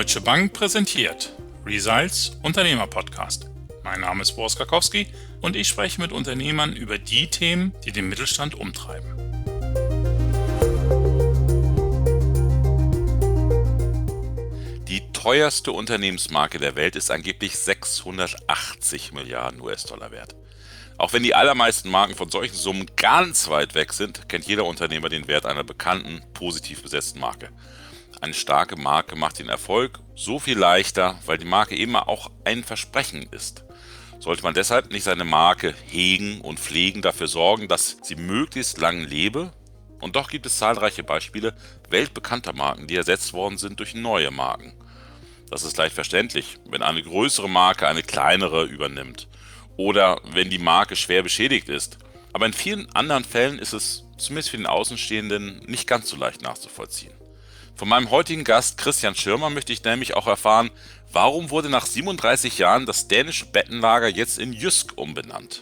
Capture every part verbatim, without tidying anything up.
Deutsche Bank präsentiert Results Unternehmer-Podcast. Mein Name ist Boris Karkowski und ich spreche mit Unternehmern über die Themen, die den Mittelstand umtreiben. Die teuerste Unternehmensmarke der Welt ist angeblich sechshundertachtzig Milliarden U S-Dollar wert. Auch wenn die allermeisten Marken von solchen Summen ganz weit weg sind, kennt jeder Unternehmer den Wert einer bekannten, positiv besetzten Marke. Eine starke Marke macht den Erfolg so viel leichter, weil die Marke immer auch ein Versprechen ist. Sollte man deshalb nicht seine Marke hegen und pflegen, dafür sorgen, dass sie möglichst lang lebe? Und doch gibt es zahlreiche Beispiele weltbekannter Marken, die ersetzt worden sind durch neue Marken. Das ist leicht verständlich, wenn eine größere Marke eine kleinere übernimmt oder wenn die Marke schwer beschädigt ist. Aber in vielen anderen Fällen ist es, zumindest für den Außenstehenden, nicht ganz so leicht nachzuvollziehen. Von meinem heutigen Gast Christian Schirmer möchte ich nämlich auch erfahren, warum wurde nach siebenunddreißig Jahren das dänische Bettenlager jetzt in Jysk umbenannt?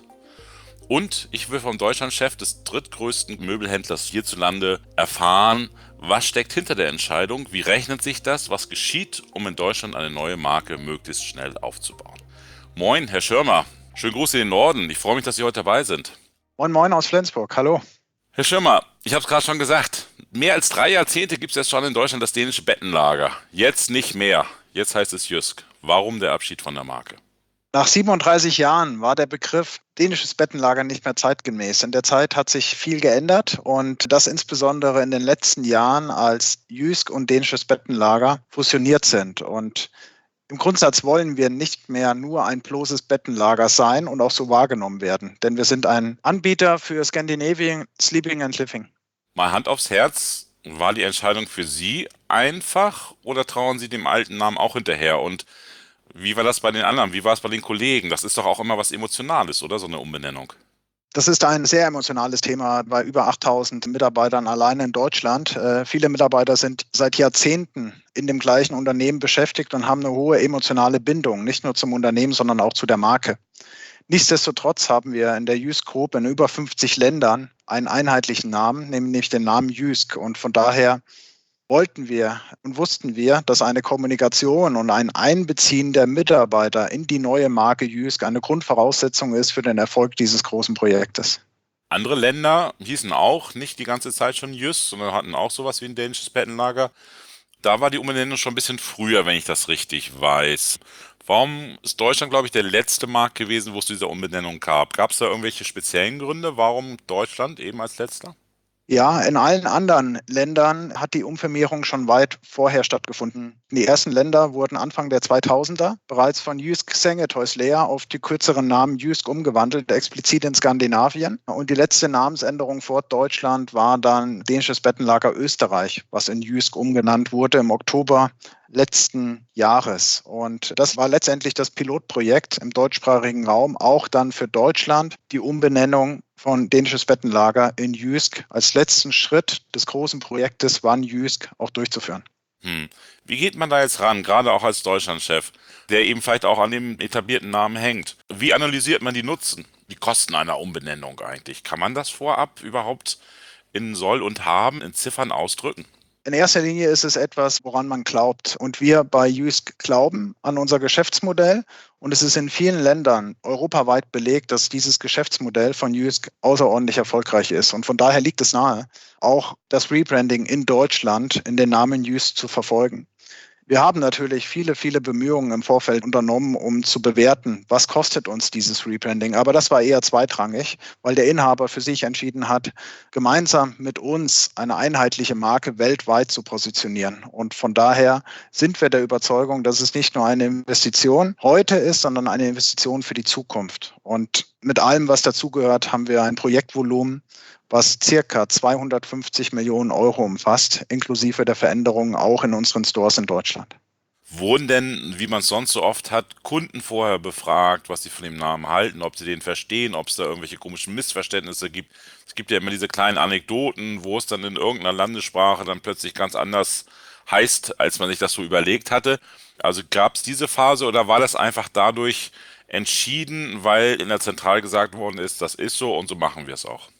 Und ich will vom Deutschlandchef des drittgrößten Möbelhändlers hierzulande erfahren, was steckt hinter der Entscheidung, wie rechnet sich das, was geschieht, um in Deutschland eine neue Marke möglichst schnell aufzubauen. Moin, Herr Schirmer, schönen Gruß in den Norden, ich freue mich, dass Sie heute dabei sind. Moin Moin aus Flensburg, hallo. Herr Schirmer, ich habe es gerade schon gesagt, mehr als drei Jahrzehnte gibt es jetzt schon in Deutschland das dänische Bettenlager. Jetzt nicht mehr. Jetzt heißt es Jysk. Warum der Abschied von der Marke? Nach siebenunddreißig Jahren war der Begriff dänisches Bettenlager nicht mehr zeitgemäß. In der Zeit hat sich viel geändert und das insbesondere in den letzten Jahren, als Jysk und dänisches Bettenlager fusioniert sind. Und im Grundsatz wollen wir nicht mehr nur ein bloßes Bettenlager sein und auch so wahrgenommen werden, denn wir sind ein Anbieter für Scandinavian Sleeping and Living. Mal Hand aufs Herz, war die Entscheidung für Sie einfach oder trauen Sie dem alten Namen auch hinterher? Und wie war das bei den anderen? Wie war es bei den Kollegen? Das ist doch auch immer was Emotionales, oder? So eine Umbenennung. Das ist ein sehr emotionales Thema bei über achttausend Mitarbeitern alleine in Deutschland. Äh, viele Mitarbeiter sind seit Jahrzehnten in dem gleichen Unternehmen beschäftigt und haben eine hohe emotionale Bindung, nicht nur zum Unternehmen, sondern auch zu der Marke. Nichtsdestotrotz haben wir in der Jysk Group in über fünfzig Ländern einen einheitlichen Namen, nämlich den Namen Jysk. Und von daher wollten wir und wussten wir, dass eine Kommunikation und ein Einbeziehen der Mitarbeiter in die neue Marke Jysk eine Grundvoraussetzung ist für den Erfolg dieses großen Projektes. Andere Länder hießen auch nicht die ganze Zeit schon Jysk, sondern hatten auch sowas wie ein dänisches Bettenlager. Da war die Umbenennung schon ein bisschen früher, wenn ich das richtig weiß. Warum ist Deutschland, glaube ich, der letzte Markt gewesen, wo es diese Umbenennung gab? Gab es da irgendwelche speziellen Gründe, warum Deutschland eben als letzter? Ja, in allen anderen Ländern hat die Umfirmierung schon weit vorher stattgefunden. Die ersten Länder wurden Anfang der zweitausender bereits von Jysk Sengetøjslæger auf die kürzeren Namen Jysk umgewandelt, explizit in Skandinavien. Und die letzte Namensänderung vor Deutschland war dann dänisches Bettenlager Österreich, was in Jysk umgenannt wurde im Oktober letzten Jahres. Und das war letztendlich das Pilotprojekt im deutschsprachigen Raum, auch dann für Deutschland die Umbenennung von dänisches Bettenlager in Jysk als letzten Schritt des großen Projektes One Jysk auch durchzuführen. Hm. Wie geht man da jetzt ran, gerade auch als Deutschlandchef, der eben vielleicht auch an dem etablierten Namen hängt? Wie analysiert man die Nutzen, die Kosten einer Umbenennung eigentlich? Kann man das vorab überhaupt in Soll und Haben, in Ziffern ausdrücken? In erster Linie ist es etwas, woran man glaubt. Und wir bei Jysk glauben an unser Geschäftsmodell. Und es ist in vielen Ländern europaweit belegt, dass dieses Geschäftsmodell von Jysk außerordentlich erfolgreich ist. Und von daher liegt es nahe, auch das Rebranding in Deutschland in den Namen Jysk zu verfolgen. Wir haben natürlich viele, viele Bemühungen im Vorfeld unternommen, um zu bewerten, was kostet uns dieses Rebranding. Aber das war eher zweitrangig, weil der Inhaber für sich entschieden hat, gemeinsam mit uns eine einheitliche Marke weltweit zu positionieren. Und von daher sind wir der Überzeugung, dass es nicht nur eine Investition heute ist, sondern eine Investition für die Zukunft. Und mit allem, was dazugehört, haben wir ein Projektvolumen, was circa zweihundertfünfzig Millionen Euro umfasst, inklusive der Veränderungen auch in unseren Stores in Deutschland. Wurden denn, wie man es sonst so oft hat, Kunden vorher befragt, was sie von dem Namen halten, ob sie den verstehen, ob es da irgendwelche komischen Missverständnisse gibt? Es gibt ja immer diese kleinen Anekdoten, wo es dann in irgendeiner Landessprache dann plötzlich ganz anders heißt, als man sich das so überlegt hatte. Also gab es diese Phase oder war das einfach dadurch entschieden, weil in der Zentrale gesagt worden ist, das ist so und so machen wir es auch?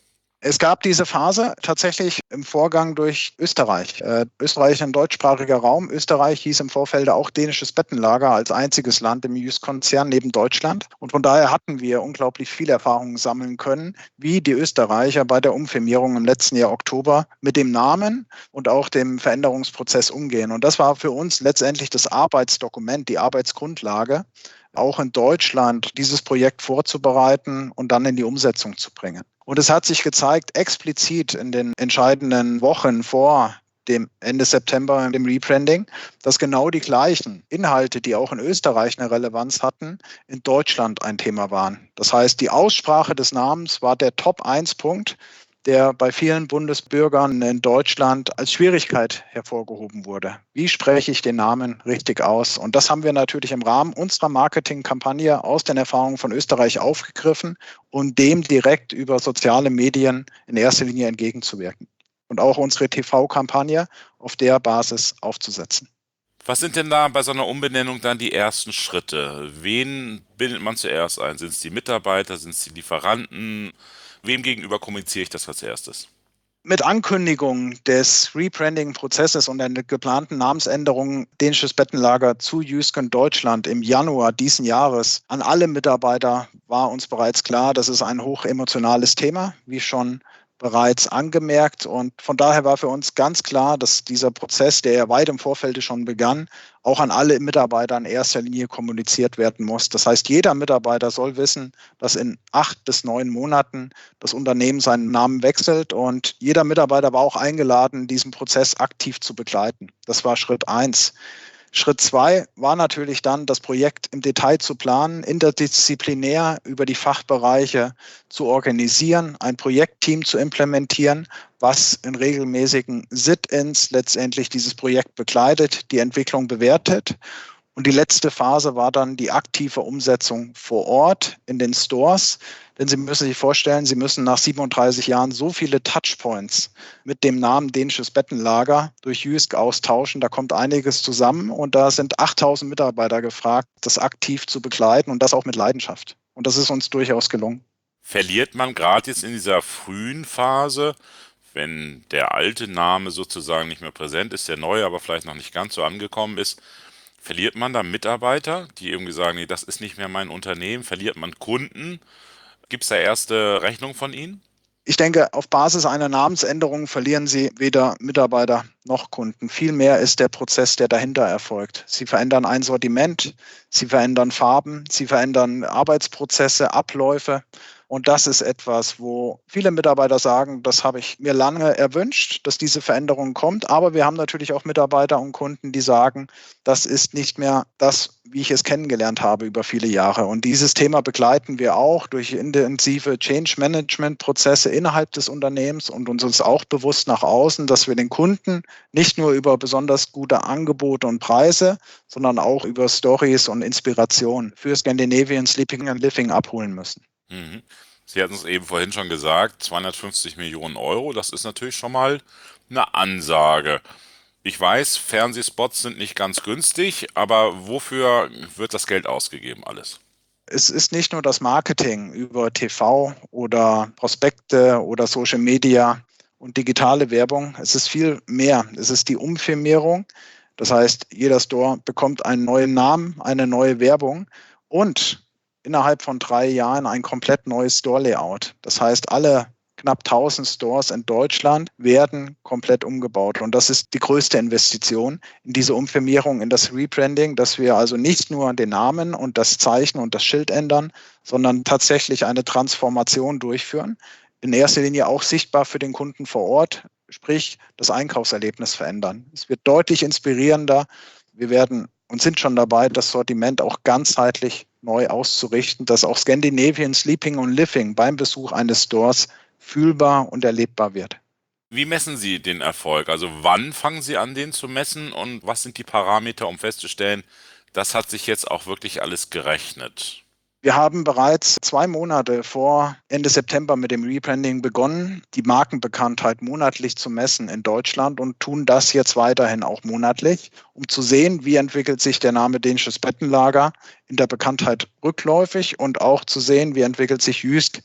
Es gab diese Phase tatsächlich im Vorgang durch Österreich. Äh, Österreich ist ein deutschsprachiger Raum. Österreich hieß im Vorfeld auch dänisches Bettenlager als einziges Land im Jysk-Konzern neben Deutschland. Und von daher hatten wir unglaublich viel Erfahrungen sammeln können, wie die Österreicher bei der Umfirmierung im letzten Jahr Oktober mit dem Namen und auch dem Veränderungsprozess umgehen. Und das war für uns letztendlich das Arbeitsdokument, die Arbeitsgrundlage, auch in Deutschland dieses Projekt vorzubereiten und dann in die Umsetzung zu bringen. Und es hat sich gezeigt, explizit in den entscheidenden Wochen vor dem Ende September, dem Rebranding, dass genau die gleichen Inhalte, die auch in Österreich eine Relevanz hatten, in Deutschland ein Thema waren. Das heißt, die Aussprache des Namens war der Top eins Punkt, der bei vielen Bundesbürgern in Deutschland als Schwierigkeit hervorgehoben wurde. Wie spreche ich den Namen richtig aus? Und das haben wir natürlich im Rahmen unserer Marketingkampagne aus den Erfahrungen von Österreich aufgegriffen und dem direkt über soziale Medien in erster Linie entgegenzuwirken. Und auch unsere T V-Kampagne auf der Basis aufzusetzen. Was sind denn da bei so einer Umbenennung dann die ersten Schritte? Wen bindet man zuerst ein? Sind es die Mitarbeiter? Sind es die Lieferanten? Wem gegenüber kommuniziere ich das als erstes? Mit Ankündigung des Rebranding-Prozesses und der geplanten Namensänderung dänisches Bettenlager zu Jysk in Deutschland im Januar diesen Jahres an alle Mitarbeiter war uns bereits klar, das ist ein hochemotionales Thema, wie schon bereits angemerkt. Und von daher war für uns ganz klar, dass dieser Prozess, der ja weit im Vorfeld schon begann, auch an alle Mitarbeiter in erster Linie kommuniziert werden muss. Das heißt, jeder Mitarbeiter soll wissen, dass in acht bis neun Monaten das Unternehmen seinen Namen wechselt. Und jeder Mitarbeiter war auch eingeladen, diesen Prozess aktiv zu begleiten. Das war Schritt eins. Schritt zwei war natürlich dann, das Projekt im Detail zu planen, interdisziplinär über die Fachbereiche zu organisieren, ein Projektteam zu implementieren, was in regelmäßigen Sit-ins letztendlich dieses Projekt begleitet, die Entwicklung bewertet. Und die letzte Phase war dann die aktive Umsetzung vor Ort in den Stores. Denn Sie müssen sich vorstellen, Sie müssen nach siebenunddreißig Jahren so viele Touchpoints mit dem Namen dänisches Bettenlager durch Jysk austauschen. Da kommt einiges zusammen und da sind achttausend Mitarbeiter gefragt, das aktiv zu begleiten und das auch mit Leidenschaft. Und das ist uns durchaus gelungen. Verliert man gerade jetzt in dieser frühen Phase, wenn der alte Name sozusagen nicht mehr präsent ist, der neue aber vielleicht noch nicht ganz so angekommen ist, verliert man da Mitarbeiter, die irgendwie sagen, nee, das ist nicht mehr mein Unternehmen? Verliert man Kunden? Gibt es da erste Rechnung von Ihnen? Ich denke, auf Basis einer Namensänderung verlieren Sie weder Mitarbeiter noch Kunden. Vielmehr ist der Prozess, der dahinter erfolgt. Sie verändern ein Sortiment, Sie verändern Farben, Sie verändern Arbeitsprozesse, Abläufe. Und das ist etwas, wo viele Mitarbeiter sagen, das habe ich mir lange erwünscht, dass diese Veränderung kommt. Aber wir haben natürlich auch Mitarbeiter und Kunden, die sagen, das ist nicht mehr das, wie ich es kennengelernt habe über viele Jahre. Und dieses Thema begleiten wir auch durch intensive Change-Management-Prozesse innerhalb des Unternehmens und uns ist auch bewusst nach außen, dass wir den Kunden nicht nur über besonders gute Angebote und Preise, sondern auch über Stories und Inspiration für Scandinavian Sleeping and Living abholen müssen. Mhm. Sie hatten es eben vorhin schon gesagt, zweihundertfünfzig Millionen Euro, das ist natürlich schon mal eine Ansage. Ich weiß, Fernsehspots sind nicht ganz günstig, aber wofür wird das Geld ausgegeben alles? Es ist nicht nur das Marketing über T V oder Prospekte oder Social Media und digitale Werbung. Es ist viel mehr. Es ist die Umfirmierung. Das heißt, jeder Store bekommt einen neuen Namen, eine neue Werbung und innerhalb von drei Jahren ein komplett neues Store-Layout. Das heißt, alle knapp tausend Stores in Deutschland werden komplett umgebaut. Und das ist die größte Investition in diese Umfirmierung, in das Rebranding, dass wir also nicht nur den Namen und das Zeichen und das Schild ändern, sondern tatsächlich eine Transformation durchführen. In erster Linie auch sichtbar für den Kunden vor Ort, sprich das Einkaufserlebnis verändern. Es wird deutlich inspirierender. Wir werden und sind schon dabei, das Sortiment auch ganzheitlich neu auszurichten, dass auch Scandinavian Sleeping und Living beim Besuch eines Stores fühlbar und erlebbar wird. Wie messen Sie den Erfolg? Also wann fangen Sie an, den zu messen und was sind die Parameter, um festzustellen, das hat sich jetzt auch wirklich alles gerechnet? Wir haben bereits zwei Monate vor Ende September mit dem Rebranding begonnen, die Markenbekanntheit monatlich zu messen in Deutschland und tun das jetzt weiterhin auch monatlich, um zu sehen, wie entwickelt sich der Name dänisches Bettenlager in der Bekanntheit rückläufig und auch zu sehen, wie entwickelt sich Jysk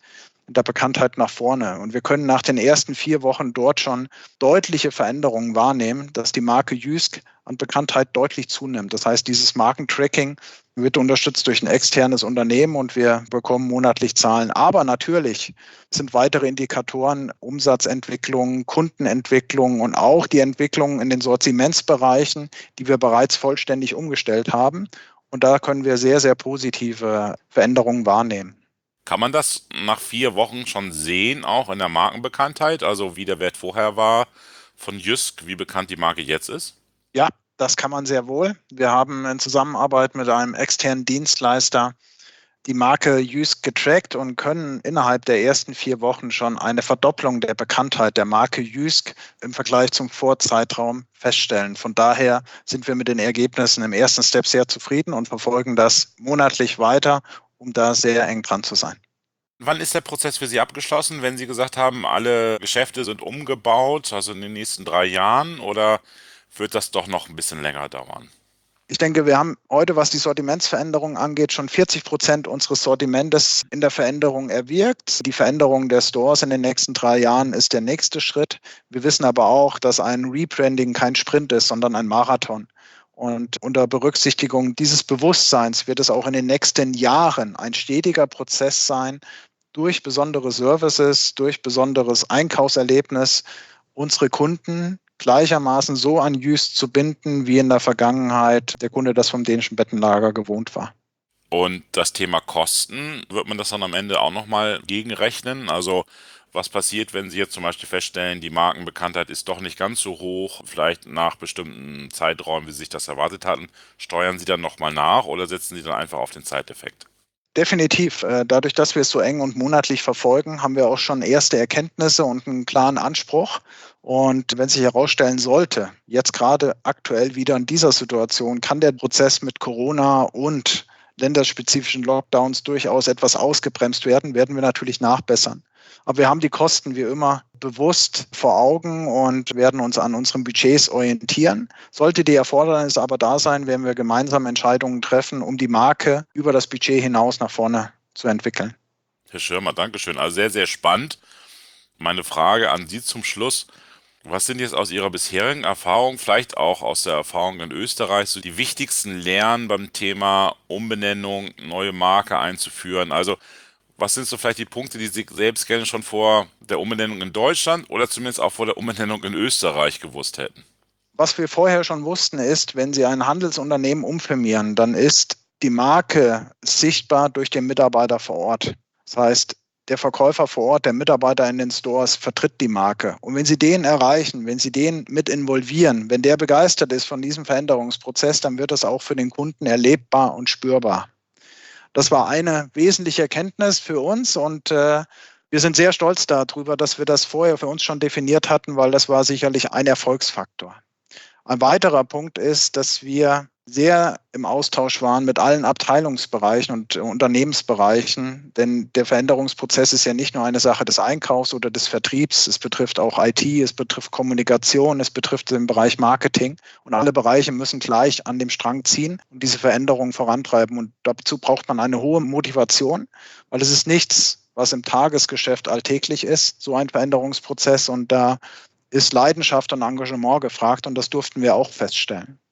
und der Bekanntheit nach vorne. Und wir können nach den ersten vier Wochen dort schon deutliche Veränderungen wahrnehmen, dass die Marke Jysk an Bekanntheit deutlich zunimmt. Das heißt, dieses Markentracking wird unterstützt durch ein externes Unternehmen und wir bekommen monatlich Zahlen. Aber natürlich sind weitere Indikatoren Umsatzentwicklung, Kundenentwicklung und auch die Entwicklung in den Sortimentsbereichen, die wir bereits vollständig umgestellt haben. Und da können wir sehr, sehr positive Veränderungen wahrnehmen. Kann man das nach vier Wochen schon sehen, auch in der Markenbekanntheit? Also wie der Wert vorher war von Jysk, wie bekannt die Marke jetzt ist? Ja, das kann man sehr wohl. Wir haben in Zusammenarbeit mit einem externen Dienstleister die Marke Jysk getrackt und können innerhalb der ersten vier Wochen schon eine Verdopplung der Bekanntheit der Marke Jysk im Vergleich zum Vorzeitraum feststellen. Von daher sind wir mit den Ergebnissen im ersten Step sehr zufrieden und verfolgen das monatlich weiter, um da sehr eng dran zu sein. Wann ist der Prozess für Sie abgeschlossen, wenn Sie gesagt haben, alle Geschäfte sind umgebaut, also in den nächsten drei Jahren, oder wird das doch noch ein bisschen länger dauern? Ich denke, wir haben heute, was die Sortimentsveränderung angeht, schon vierzig Prozent unseres Sortimentes in der Veränderung erwirkt. Die Veränderung der Stores in den nächsten drei Jahren ist der nächste Schritt. Wir wissen aber auch, dass ein Rebranding kein Sprint ist, sondern ein Marathon. Und unter Berücksichtigung dieses Bewusstseins wird es auch in den nächsten Jahren ein stetiger Prozess sein, durch besondere Services, durch besonderes Einkaufserlebnis unsere Kunden gleichermaßen so an Jysk zu binden, wie in der Vergangenheit der Kunde das vom dänischen Bettenlager gewohnt war. Und das Thema Kosten, wird man das dann am Ende auch nochmal gegenrechnen? Also was passiert, wenn Sie jetzt zum Beispiel feststellen, die Markenbekanntheit ist doch nicht ganz so hoch, vielleicht nach bestimmten Zeiträumen, wie Sie sich das erwartet hatten, steuern Sie dann nochmal nach oder setzen Sie dann einfach auf den Zeiteffekt? Definitiv. Dadurch, dass wir es so eng und monatlich verfolgen, haben wir auch schon erste Erkenntnisse und einen klaren Anspruch. Und wenn sich herausstellen sollte, jetzt gerade aktuell wieder in dieser Situation, kann der Prozess mit Corona und länderspezifischen Lockdowns durchaus etwas ausgebremst werden, werden wir natürlich nachbessern. Aber wir haben die Kosten wie immer bewusst vor Augen und werden uns an unseren Budgets orientieren. Sollte die Erfordernis aber da sein, werden wir gemeinsam Entscheidungen treffen, um die Marke über das Budget hinaus nach vorne zu entwickeln. Herr Schirmer, Dankeschön. Also sehr, sehr spannend. Meine Frage an Sie zum Schluss. Was sind jetzt aus Ihrer bisherigen Erfahrung, vielleicht auch aus der Erfahrung in Österreich, so die wichtigsten Lehren beim Thema Umbenennung, neue Marke einzuführen? Also was sind so vielleicht die Punkte, die Sie selbst gerne schon vor der Umbenennung in Deutschland oder zumindest auch vor der Umbenennung in Österreich gewusst hätten? Was wir vorher schon wussten, ist, wenn Sie ein Handelsunternehmen umfirmieren, dann ist die Marke sichtbar durch den Mitarbeiter vor Ort. Das heißt, der Verkäufer vor Ort, der Mitarbeiter in den Stores vertritt die Marke. Und wenn Sie den erreichen, wenn Sie den mit involvieren, wenn der begeistert ist von diesem Veränderungsprozess, dann wird das auch für den Kunden erlebbar und spürbar. Das war eine wesentliche Erkenntnis für uns und äh, wir sind sehr stolz darüber, dass wir das vorher für uns schon definiert hatten, weil das war sicherlich ein Erfolgsfaktor. Ein weiterer Punkt ist, dass wir sehr im Austausch waren mit allen Abteilungsbereichen und Unternehmensbereichen, denn der Veränderungsprozess ist ja nicht nur eine Sache des Einkaufs oder des Vertriebs, es betrifft auch I T, es betrifft Kommunikation, es betrifft den Bereich Marketing und alle Bereiche müssen gleich an dem Strang ziehen und diese Veränderungen vorantreiben und dazu braucht man eine hohe Motivation, weil es ist nichts, was im Tagesgeschäft alltäglich ist, so ein Veränderungsprozess und da ist Leidenschaft und Engagement gefragt und das durften wir auch feststellen.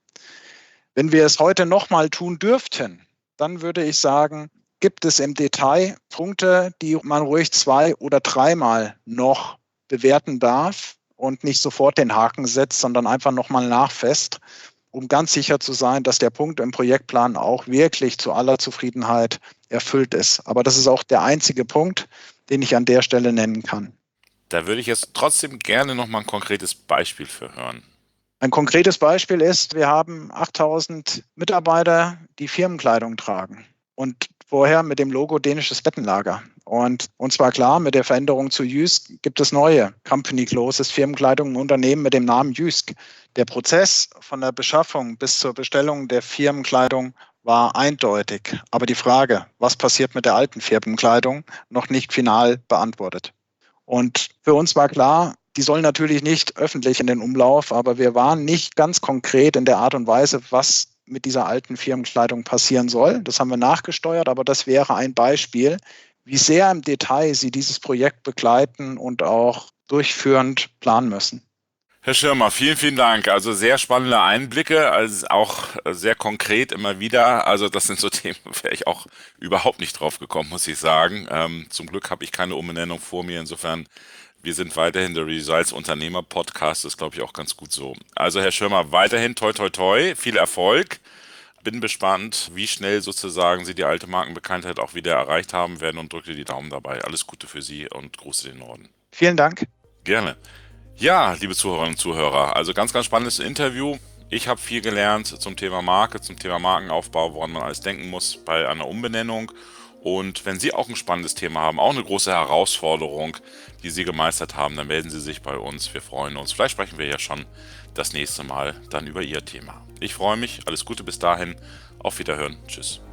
Wenn wir es heute nochmal tun dürften, dann würde ich sagen, gibt es im Detail Punkte, die man ruhig zwei- oder dreimal noch bewerten darf und nicht sofort den Haken setzt, sondern einfach nochmal nachfasst, um ganz sicher zu sein, dass der Punkt im Projektplan auch wirklich zu aller Zufriedenheit erfüllt ist. Aber das ist auch der einzige Punkt, den ich an der Stelle nennen kann. Da würde ich jetzt trotzdem gerne noch mal ein konkretes Beispiel für hören. Ein konkretes Beispiel ist, wir haben achttausend Mitarbeiter, die Firmenkleidung tragen und vorher mit dem Logo dänisches Bettenlager. Und uns war klar, mit der Veränderung zu Jysk gibt es neue Company Clothes, Firmenkleidung im Unternehmen mit dem Namen Jysk. Der Prozess von der Beschaffung bis zur Bestellung der Firmenkleidung war eindeutig. Aber die Frage, was passiert mit der alten Firmenkleidung, noch nicht final beantwortet. Und für uns war klar, die sollen natürlich nicht öffentlich in den Umlauf, aber wir waren nicht ganz konkret in der Art und Weise, was mit dieser alten Firmenkleidung passieren soll. Das haben wir nachgesteuert, aber das wäre ein Beispiel, wie sehr im Detail Sie dieses Projekt begleiten und auch durchführend planen müssen. Herr Schirmer, vielen, vielen Dank. Also sehr spannende Einblicke, also auch sehr konkret immer wieder. Also das sind so Themen, wäre ich auch überhaupt nicht drauf gekommen, muss ich sagen. Ähm, zum Glück habe ich keine Umbenennung vor mir. Insofern, wir sind weiterhin der Results Unternehmer Podcast. Das ist, glaube ich, auch ganz gut so. Also Herr Schirmer, weiterhin toi toi toi, viel Erfolg. Bin gespannt, wie schnell sozusagen Sie die alte Markenbekanntheit auch wieder erreicht haben werden und drücke die Daumen dabei. Alles Gute für Sie und Gruße den Norden. Vielen Dank. Gerne. Ja, liebe Zuhörerinnen und Zuhörer, also ganz, ganz spannendes Interview. Ich habe viel gelernt zum Thema Marke, zum Thema Markenaufbau, woran man alles denken muss bei einer Umbenennung. Und wenn Sie auch ein spannendes Thema haben, auch eine große Herausforderung, die Sie gemeistert haben, dann melden Sie sich bei uns. Wir freuen uns. Vielleicht sprechen wir ja schon das nächste Mal dann über Ihr Thema. Ich freue mich. Alles Gute bis dahin. Auf Wiederhören. Tschüss.